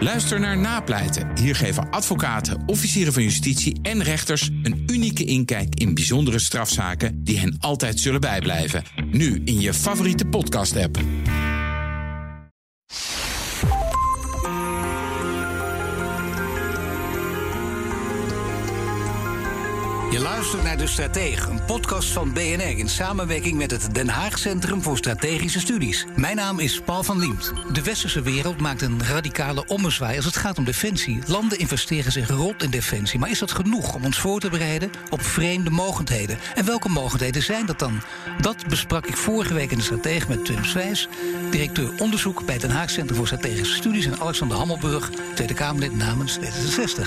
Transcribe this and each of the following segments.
Luister naar Napleiten. Hier geven advocaten, officieren van justitie en rechters een unieke inkijk in bijzondere strafzaken die hen altijd zullen bijblijven. Nu in je favoriete podcast-app. Je luistert naar De Stratege, een podcast van BNR in samenwerking met het Den Haag Centrum voor Strategische Studies. Mijn naam is Paul van Liemt. De westerse wereld maakt een radicale ommezwaai als het gaat om defensie. Landen investeren zich rot in defensie, maar is dat genoeg om ons voor te bereiden op vreemde mogendheden? En welke mogendheden zijn dat dan? Dat besprak ik vorige week in De Stratege met Tim Swijs, directeur onderzoek bij het Den Haag Centrum voor Strategische Studies, en Alexander Hammelburg, Tweede Kamerlid namens D66.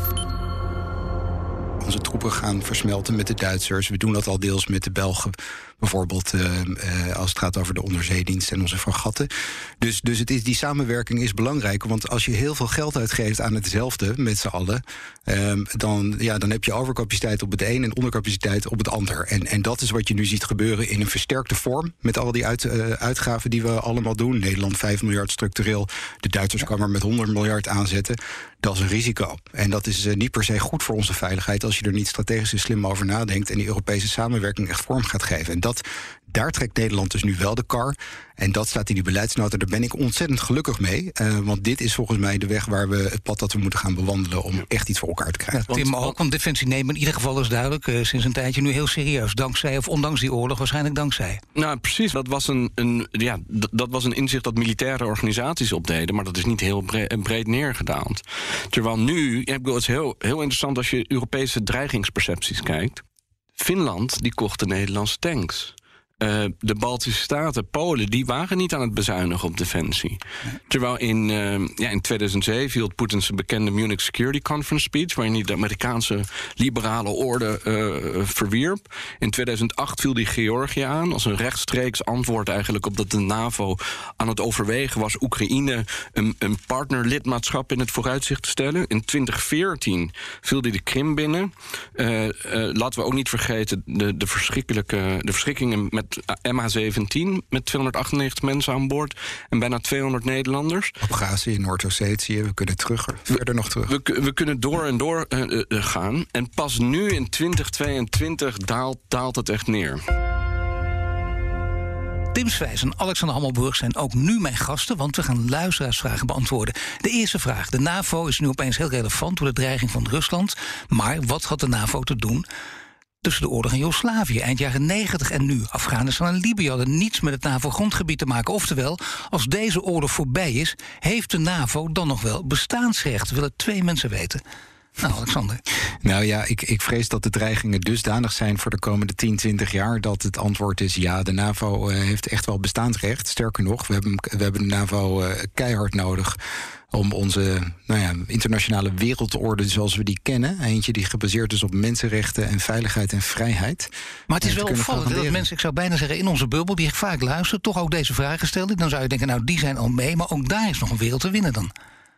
Onze troepen gaan versmelten met de Duitsers. We doen dat al deels met de Belgen. Bijvoorbeeld als het gaat over de onderzeedienst en onze fregatten. Dus die samenwerking is belangrijk. Want als je heel veel geld uitgeeft aan hetzelfde met z'n allen, dan heb je overcapaciteit op het een en ondercapaciteit op het ander. En dat is wat je nu ziet gebeuren in een versterkte vorm. Met al die uitgaven die we allemaal doen. Nederland 5 miljard structureel. De Duitsers kan er met 100 miljard aanzetten. Dat is een risico. En dat is niet per se goed voor onze veiligheid als je er niet strategisch en slim over nadenkt en die Europese samenwerking echt vorm gaat geven. En daar trekt Nederland dus nu wel de kar. En dat staat in die beleidsnota. Daar ben ik ontzettend gelukkig mee. Want dit is volgens mij de weg het pad dat we moeten gaan bewandelen om echt iets voor elkaar te krijgen. Ja, Tim, ook, want defensie nemen in ieder geval is duidelijk sinds een tijdje nu heel serieus. Dankzij of ondanks die oorlog, waarschijnlijk dankzij. Nou, precies. Dat was een inzicht dat militaire organisaties opdeden, maar dat is niet heel breed neergedaald. Terwijl nu, het is heel interessant als je Europese dreigingspercepties kijkt. Finland, die kocht de Nederlandse tanks. De Baltische Staten, Polen, die waren niet aan het bezuinigen op defensie. Terwijl in 2007 hield Poetin zijn bekende Munich Security Conference speech, waarin hij de Amerikaanse liberale orde verwierp. In 2008 viel hij Georgië aan als een rechtstreeks antwoord eigenlijk op dat de NAVO aan het overwegen was Oekraïne een partnerlidmaatschap in het vooruitzicht te stellen. In 2014 viel hij de Krim binnen. Laten we ook niet vergeten de verschrikkingen met MH17 met 298 mensen aan boord en bijna 200 Nederlanders. Abhazie, Noord-Ossetië, we kunnen verder nog terug. We kunnen door en door gaan. En pas nu in 2022 daalt het echt neer. Tim Swijs en Alexander Hammelburg zijn ook nu mijn gasten, want we gaan luisteraarsvragen beantwoorden. De eerste vraag. De NAVO is nu opeens heel relevant door de dreiging van Rusland. Maar wat had de NAVO te doen tussen de oorlog in Joegoslavië, eind jaren 90 en nu? Afghanistan en Libië hadden niets met het NAVO-grondgebied te maken. Oftewel, als deze oorlog voorbij is, heeft de NAVO dan nog wel bestaansrecht? Willen 2 mensen weten. Nou, Alexander. Nou ja, ik vrees dat de dreigingen dusdanig zijn voor de komende 10, 20 jaar dat het antwoord is ja, de NAVO heeft echt wel bestaansrecht. Sterker nog, we hebben de NAVO keihard nodig om onze internationale wereldorde zoals we die kennen. Eentje die gebaseerd is op mensenrechten en veiligheid en vrijheid. Maar het is wel opvallend dat mensen, ik zou bijna zeggen, in onze bubbel die vaak luisteren, toch ook deze vragen stellen. Dan zou je denken, nou die zijn al mee, maar ook daar is nog een wereld te winnen dan.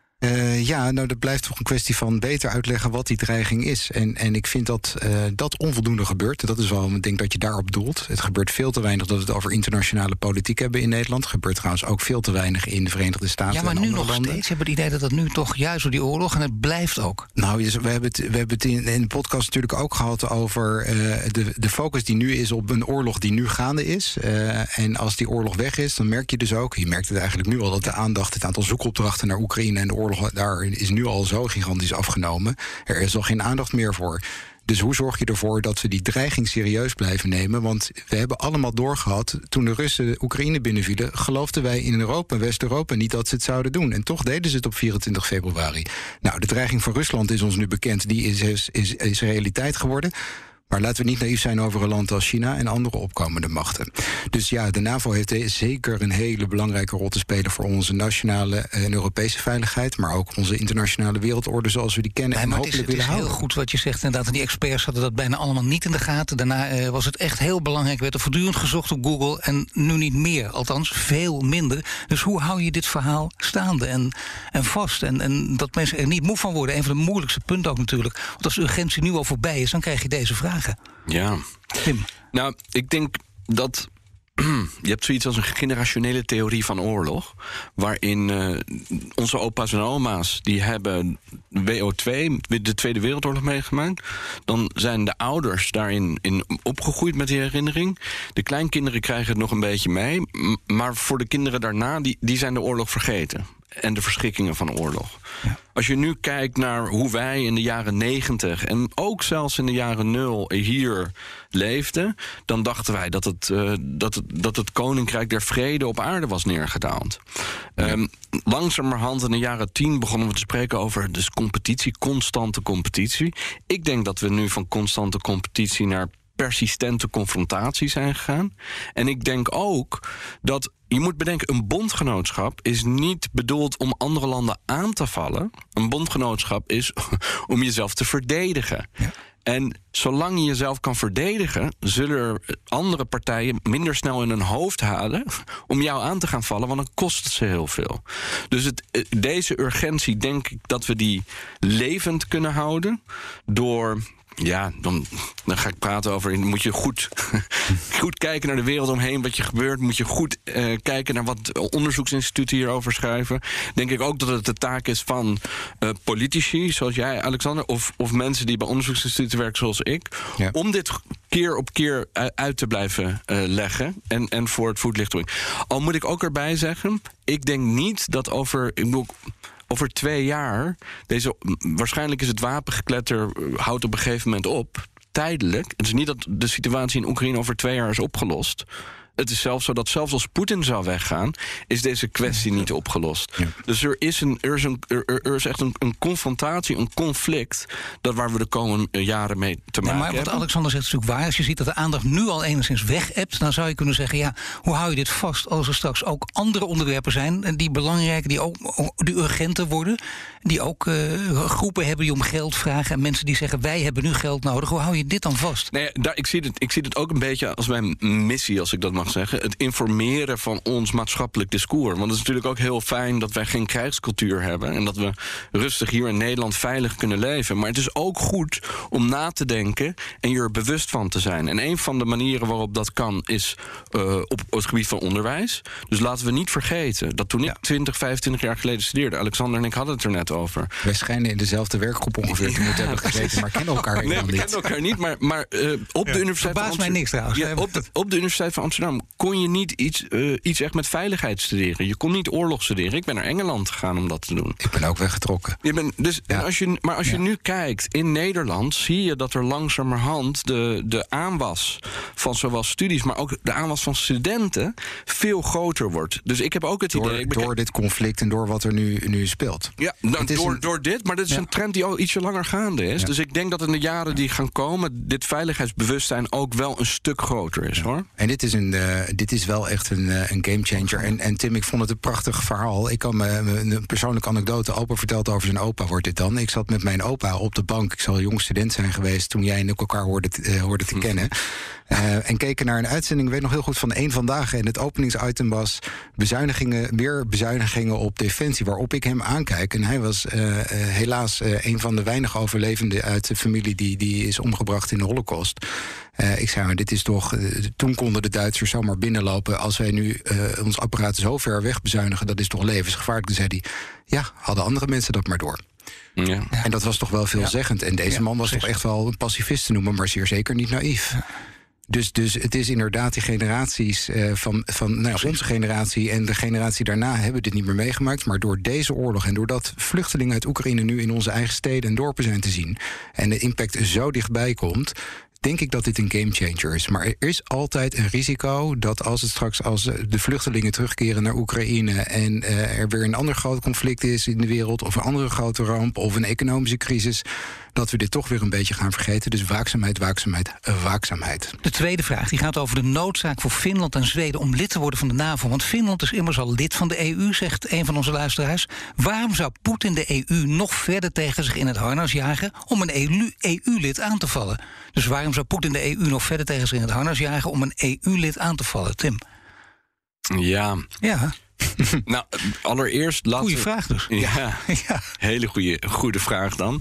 Dat blijft toch een kwestie van beter uitleggen wat die dreiging is. En ik vind dat onvoldoende gebeurt. Dat is wel een ding dat je daarop doelt. Het gebeurt veel te weinig dat we het over internationale politiek hebben in Nederland. Het gebeurt trouwens ook veel te weinig in de Verenigde Staten. Ja, maar en nu andere nog landen. steeds hebben we het idee dat dat nu toch juist door die oorlog, en het blijft ook. Nou, we hebben het in de podcast natuurlijk ook gehad over de focus die nu is op een oorlog die nu gaande is. En als die oorlog weg is, dan merk je dus ook, je merkt het eigenlijk nu al, dat de aandacht, het aantal zoekopdrachten naar Oekraïne en de oorlog daar is nu al zo gigantisch afgenomen. Er is al geen aandacht meer voor. Dus hoe zorg je ervoor dat we die dreiging serieus blijven nemen? Want we hebben allemaal doorgehad, toen de Russen Oekraïne binnenvielen, geloofden wij in Europa, West-Europa, niet dat ze het zouden doen. En toch deden ze het op 24 februari. Nou, de dreiging van Rusland is ons nu bekend. Die is realiteit geworden. Maar laten we niet naïef zijn over een land als China en andere opkomende machten. Dus ja, de NAVO heeft zeker een hele belangrijke rol te spelen voor onze nationale en Europese veiligheid, maar ook onze internationale wereldorde zoals we die kennen en hopelijk willen houden. Het is heel goed wat je zegt inderdaad. En die experts hadden dat bijna allemaal niet in de gaten. Daarna was het echt heel belangrijk. Werd er voortdurend gezocht op Google en nu niet meer. Althans, veel minder. Dus hoe hou je dit verhaal staande en vast? En dat mensen er niet moe van worden. Een van de moeilijkste punten ook natuurlijk. Want als de urgentie nu al voorbij is, dan krijg je deze vragen. Ja. Tim. Nou, ik denk dat Je hebt zoiets als een generationele theorie van oorlog, waarin onze opa's en oma's, die hebben WO2, de Tweede Wereldoorlog meegemaakt. Dan zijn de ouders daarin opgegroeid met die herinnering. De kleinkinderen krijgen het nog een beetje mee, maar voor de kinderen daarna, die zijn de oorlog vergeten. En de verschrikkingen van oorlog. Ja. Als je nu kijkt naar hoe wij in de jaren 90 en ook zelfs in de jaren 0 hier leefden, dan dachten wij dat het Koninkrijk der Vrede op aarde was neergedaald. Ja. Langzamerhand in de jaren 10 begonnen we te spreken over dus competitie, constante competitie. Ik denk dat we nu van constante competitie naar persistente confrontatie zijn gegaan. En ik denk ook dat je moet bedenken, een bondgenootschap is niet bedoeld om andere landen aan te vallen. Een bondgenootschap is om jezelf te verdedigen. Ja. En zolang je jezelf kan verdedigen, zullen er andere partijen minder snel in hun hoofd halen om jou aan te gaan vallen, want dan kost het ze heel veel. Dus deze urgentie, denk ik dat we die levend kunnen houden door. Ja, dan ga ik praten over. Moet je goed kijken naar de wereld omheen, wat je gebeurt. Moet je goed kijken naar wat onderzoeksinstituten hierover schrijven. Denk ik ook dat het de taak is van politici, zoals jij, Alexander, of mensen die bij onderzoeksinstituten werken, zoals ik, ja, om dit keer op keer uit te blijven leggen en voor het voetlicht te brengen. Al moet ik ook erbij zeggen, ik denk niet dat over 2 jaar, waarschijnlijk is het wapengekletter, houdt op een gegeven moment op, tijdelijk. Het is niet dat de situatie in Oekraïne over 2 jaar is opgelost. Het is zelfs zo dat zelfs als Poetin zou weggaan, is deze kwestie niet opgelost. Ja. Dus er is echt een confrontatie, een conflict, dat waar we de komende jaren mee te maken hebben. Maar wat Alexander zegt is natuurlijk waar. Als je ziet dat de aandacht nu al enigszins weg-ebt, dan zou je kunnen zeggen, ja, hoe hou je dit vast als er straks ook andere onderwerpen zijn die belangrijk, die ook die urgenter worden, die ook groepen hebben die om geld vragen en mensen die zeggen, wij hebben nu geld nodig. Hoe hou je dit dan vast? Nee, ik zie het ook een beetje als mijn missie, als ik dat mag zeggen, het informeren van ons maatschappelijk discours. Want het is natuurlijk ook heel fijn dat wij geen krijgscultuur hebben en dat we rustig hier in Nederland veilig kunnen leven. Maar het is ook goed om na te denken en je er bewust van te zijn. En een van de manieren waarop dat kan is op het gebied van onderwijs. Dus laten we niet vergeten dat toen ik 20, 25 jaar geleden studeerde, Alexander en ik hadden het er net over. Wij schijnen in dezelfde werkgroep ongeveer te moeten hebben gezeten, maar kennen elkaar helemaal niet. Nee, we kennen elkaar niet, maar op de Universiteit van Amsterdam, mij niks trouwens. Ja, op de Universiteit van Amsterdam kon je niet iets echt met veiligheid studeren. Je kon niet oorlog studeren. Ik ben naar Engeland gegaan om dat te doen. Ik ben ook weggetrokken. Als je nu kijkt, in Nederland zie je dat er langzamerhand de aanwas van zowel studies, maar ook de aanwas van studenten veel groter wordt. Dus ik heb ook het idee. Door dit conflict en door wat er nu speelt. Ja, door dit, maar dit is een trend die al ietsje langer gaande is. Ja. Dus ik denk dat in de jaren die gaan komen, dit veiligheidsbewustzijn ook wel een stuk groter is, hoor. En dit is wel echt een gamechanger. En Tim, ik vond het een prachtig verhaal. Ik kan me een persoonlijke anekdote. Opa vertelt over zijn opa, wordt dit dan. Ik zat met mijn opa op de bank. Ik zal jong student zijn geweest toen jij en ik elkaar hoorden te kennen. En keken naar een uitzending, ik weet nog heel goed, van Eén Vandaag. En het openingsitem was weer bezuinigingen op defensie. Waarop ik hem aankijk. En hij was helaas een van de weinig overlevenden uit de familie die is omgebracht in de Holocaust. Ik zei, maar dit is toch. Toen konden de Duitsers zomaar binnenlopen. Als wij nu ons apparaat zo ver weg bezuinigen, dat is toch levensgevaarlijk. Toen zei hij, ja, hadden andere mensen dat maar door. Ja. En dat was toch wel veelzeggend. En deze man was toch echt wel een pacifist te noemen, maar zeer zeker niet naïef. Ja. Dus het is inderdaad die generaties van onze generatie en de generatie daarna hebben dit niet meer meegemaakt. Maar door deze oorlog en doordat vluchtelingen uit Oekraïne nu in onze eigen steden en dorpen zijn te zien en de impact zo dichtbij komt, denk ik dat dit een gamechanger is. Maar er is altijd een risico dat als de vluchtelingen terugkeren naar Oekraïne en er weer een ander groot conflict is in de wereld, of een andere grote ramp, of een economische crisis, dat we dit toch weer een beetje gaan vergeten. Dus waakzaamheid, waakzaamheid, waakzaamheid. De tweede vraag die gaat over de noodzaak voor Finland en Zweden om lid te worden van de NAVO. Want Finland is immers al lid van de EU, zegt een van onze luisteraars. Waarom zou Poetin de EU nog verder tegen zich in het harnas jagen om een EU-lid aan te vallen? Dus waarom zou Poetin de EU nog verder tegen zich in het harnas jagen om een EU-lid aan te vallen, Tim? Ja. Nou, allereerst laten Goeie vraag dus. Ja. Hele goede vraag dan.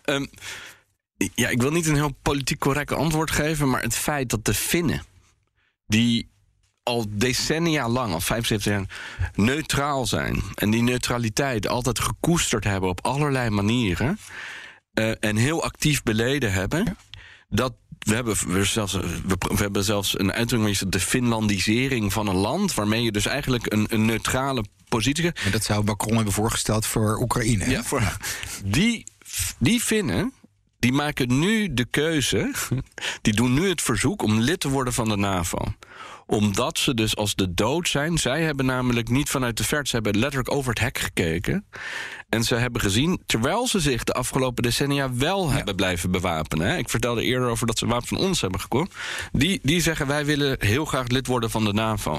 Ik wil niet een heel politiek correct antwoord geven, maar het feit dat de Finnen, die al decennia lang, al 75 jaar, neutraal zijn. En die neutraliteit altijd gekoesterd hebben op allerlei manieren. En heel actief beleden hebben. Ja. We hebben zelfs een uitdrukking, de Finlandisering van een land, waarmee je dus eigenlijk een neutrale positie. En dat zou Macron hebben voorgesteld voor Oekraïne. Ja, die Finnen, die maken nu de keuze, die doen nu het verzoek om lid te worden van de NAVO. Omdat ze dus als de dood zijn. Zij hebben namelijk niet vanuit de verte, ze hebben letterlijk over het hek gekeken. En ze hebben gezien, terwijl ze zich de afgelopen decennia wel hebben blijven bewapenen. Hè. Ik vertelde eerder over dat ze wapens van ons hebben gekocht. Die zeggen, wij willen heel graag lid worden van de NAVO.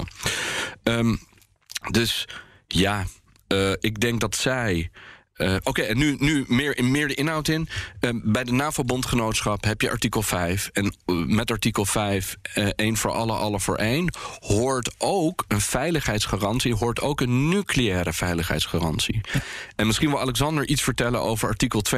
Dus ja, ik denk dat zij... Oké, en nu meer de inhoud in. Bij de NAVO-bondgenootschap heb je artikel 5. En met artikel 5, 1 voor alle voor één... hoort ook een veiligheidsgarantie, hoort ook een nucleaire veiligheidsgarantie. En misschien wil Alexander iets vertellen over artikel 42.7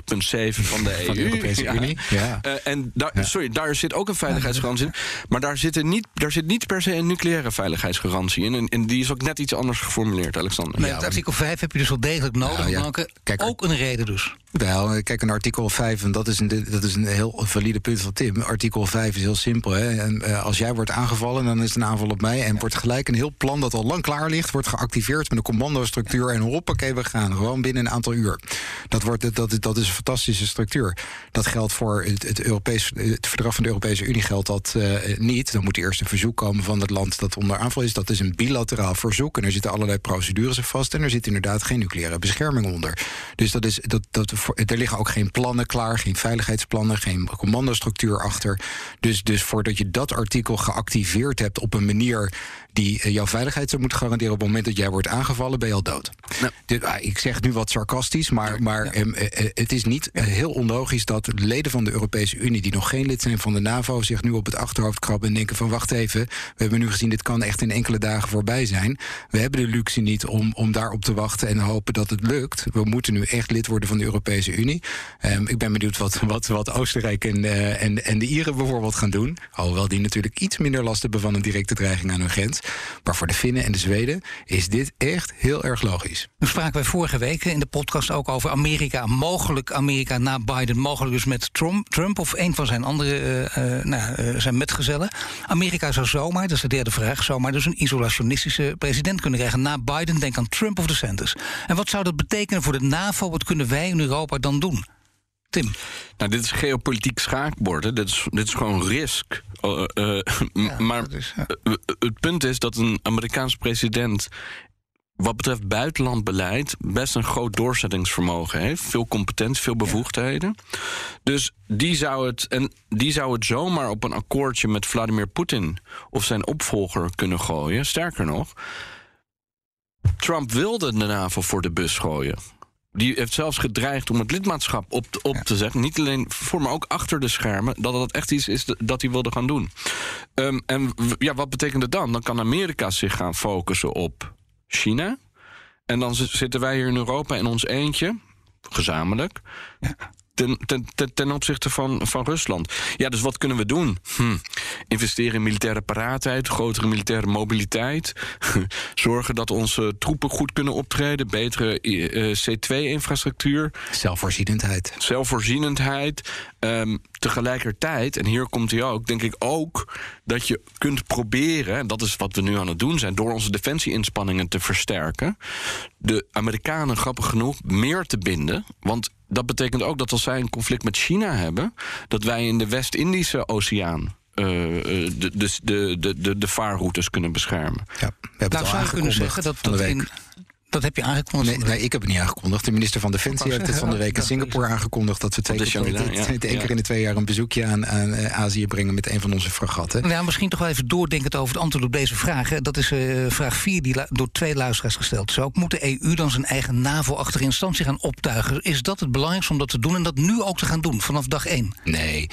van de EU. Van de Europese Unie. Ja. En daar zit ook een veiligheidsgarantie in. Maar daar zit niet per se een nucleaire veiligheidsgarantie in. En die is ook net iets anders geformuleerd, Alexander. Nee, het artikel 5 heb je dus wel degelijk nodig. Kijk, ook een reden dus. Wel, kijk, een artikel 5, en dat is een heel valide punt van Tim. Artikel 5 is heel simpel. Hè? En, als jij wordt aangevallen, dan is het een aanval op mij. En wordt gelijk een heel plan dat al lang klaar ligt, wordt geactiveerd met een commandostructuur. En hoppakee, we gaan gewoon binnen een aantal uur. Dat is een fantastische structuur. Dat geldt voor het verdrag van de Europese Unie geldt dat niet. Dan moet eerst een verzoek komen van het land dat onder aanval is. Dat is een bilateraal verzoek. En er zitten allerlei procedures aan vast. En er zit inderdaad geen nucleaire bescherming onder. Dus er liggen ook geen plannen klaar, geen veiligheidsplannen, geen commandostructuur achter. Dus voordat je dat artikel geactiveerd hebt op een manier die jouw veiligheid zou moeten garanderen op het moment dat jij wordt aangevallen, ben je al dood. Nou. Ik zeg nu wat sarcastisch, maar het is niet heel onlogisch dat leden van de Europese Unie die nog geen lid zijn van de NAVO zich nu op het achterhoofd krabben en denken van wacht even, we hebben nu gezien dit kan echt in enkele dagen voorbij zijn. We hebben de luxe niet om daarop te wachten en hopen dat het lukt. We moeten nu echt lid worden van de Europese Unie. Ik ben benieuwd wat Oostenrijk en de Ieren bijvoorbeeld gaan doen. Alhoewel die natuurlijk iets minder last hebben van een directe dreiging aan hun grens. Maar voor de Finnen en de Zweden is dit echt heel erg logisch. Nu spraken wij vorige week in de podcast ook over Amerika. Mogelijk Amerika na Biden, mogelijk dus met Trump of een van zijn andere zijn metgezellen. Amerika zou zomaar, dat is de derde vraag, zomaar dus een isolationistische president kunnen krijgen na Biden. Denk aan Trump of DeSantis. En wat zou dat betekenen voor de NAVO? Wat kunnen wij in Europa dan doen? Tim? Nou, dit is geopolitiek schaakbord. Dit is gewoon risk. Maar het punt is dat een Amerikaanse president wat betreft buitenlandbeleid best een groot doorzettingsvermogen heeft. Veel competentie, veel bevoegdheden. Ja. Dus die zou het zomaar op een akkoordje met Vladimir Poetin of zijn opvolger kunnen gooien. Sterker nog, Trump wilde de NAVO voor de bus gooien. Die heeft zelfs gedreigd om het lidmaatschap op te zeggen. Niet alleen voor, maar ook achter de schermen. Dat het echt iets is dat hij wilde gaan doen. Wat betekent het dan? Dan kan Amerika zich gaan focussen op China. En dan zitten wij hier in Europa in ons eentje, gezamenlijk, ten opzichte van Rusland. Ja, dus wat kunnen we doen? Investeren in militaire paraatheid, grotere militaire mobiliteit. Zorgen dat onze troepen goed kunnen optreden. Betere C2-infrastructuur. Zelfvoorzienendheid. Tegelijkertijd, en hier komt hij ook, denk ik ook dat je kunt proberen, en dat is wat we nu aan het doen zijn, door onze defensieinspanningen te versterken, de Amerikanen, grappig genoeg, meer te binden. Want dat betekent ook dat als zij een conflict met China hebben, dat wij in de West-Indische Oceaan de vaarroutes kunnen beschermen. Ja, we hebben het al zou je kunnen zeggen dat heb je aangekondigd? Nee, ik heb het niet aangekondigd. De minister van Defensie heeft het van de week in Singapore aangekondigd dat we één keer in de 2 jaar een bezoekje aan Azië brengen met een van onze fregatten. Ja, misschien toch wel even doordenkend over het antwoord op deze vraag. Dat is vraag 4 die door 2 luisteraars gesteld is. Ook moet de EU dan zijn eigen NAVO-achtige instantie gaan optuigen? Is dat het belangrijkste om dat te doen en dat nu ook te gaan doen vanaf dag 1? Nee.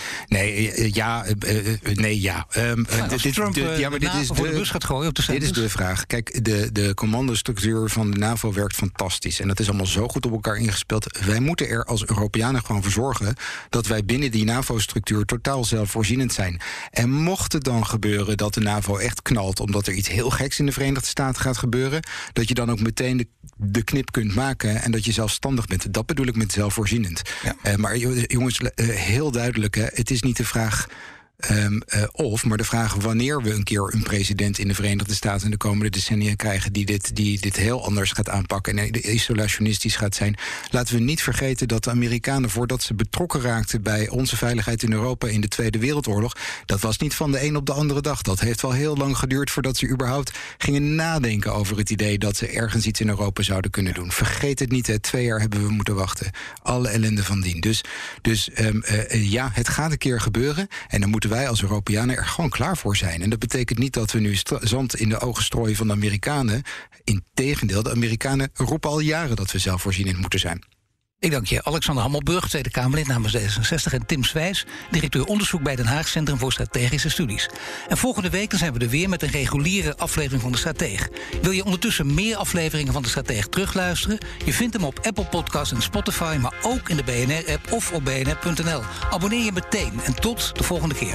Als Trump de NAVO voor de bus gaat gooien op de dit is de vraag. Kijk, de commandostructuur van de NAVO NAVO werkt fantastisch. En dat is allemaal zo goed op elkaar ingespeeld. Wij moeten er als Europeanen gewoon voor zorgen dat wij binnen die NAVO-structuur totaal zelfvoorzienend zijn. En mocht het dan gebeuren dat de NAVO echt knalt, omdat er iets heel geks in de Verenigde Staten gaat gebeuren, dat je dan ook meteen de knip kunt maken en dat je zelfstandig bent. Dat bedoel ik met zelfvoorzienend. Ja. Maar jongens, heel duidelijk, het is niet de vraag maar de vraag wanneer we een keer een president in de Verenigde Staten in de komende decennia krijgen die dit heel anders gaat aanpakken en isolationistisch gaat zijn. Laten we niet vergeten dat de Amerikanen, voordat ze betrokken raakten bij onze veiligheid in Europa in de Tweede Wereldoorlog, dat was niet van de een op de andere dag. Dat heeft wel heel lang geduurd voordat ze überhaupt gingen nadenken over het idee dat ze ergens iets in Europa zouden kunnen doen. Vergeet het niet, 2 jaar hebben we moeten wachten. Alle ellende van dien. Dus het gaat een keer gebeuren en dan moeten wij als Europeanen er gewoon klaar voor zijn. En dat betekent niet dat we nu zand in de ogen strooien van de Amerikanen. Integendeel, de Amerikanen roepen al jaren dat we zelfvoorzienend moeten zijn. Ik dank je, Alexander Hammelburg, Tweede Kamerlid namens D66... en Tim Swijs, directeur onderzoek bij Den Haag Centrum voor Strategische Studies. En volgende week dan zijn we er weer met een reguliere aflevering van De Strateeg. Wil je ondertussen meer afleveringen van De Strateeg terugluisteren? Je vindt hem op Apple Podcasts en Spotify, maar ook in de BNR-app of op bnr.nl. Abonneer je meteen en tot de volgende keer.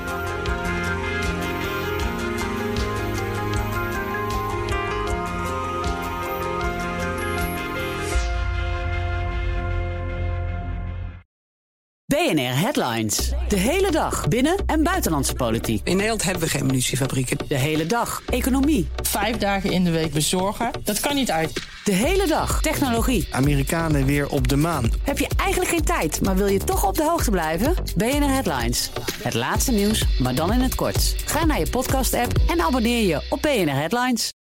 BNR Headlines. De hele dag binnen- en buitenlandse politiek. In Nederland hebben we geen munitiefabrieken. De hele dag economie. 5 dagen in de week bezorgen, dat kan niet uit. De hele dag technologie. Amerikanen weer op de maan. Heb je eigenlijk geen tijd, maar wil je toch op de hoogte blijven? BNR Headlines. Het laatste nieuws, maar dan in het kort. Ga naar je podcast-app en abonneer je op BNR Headlines.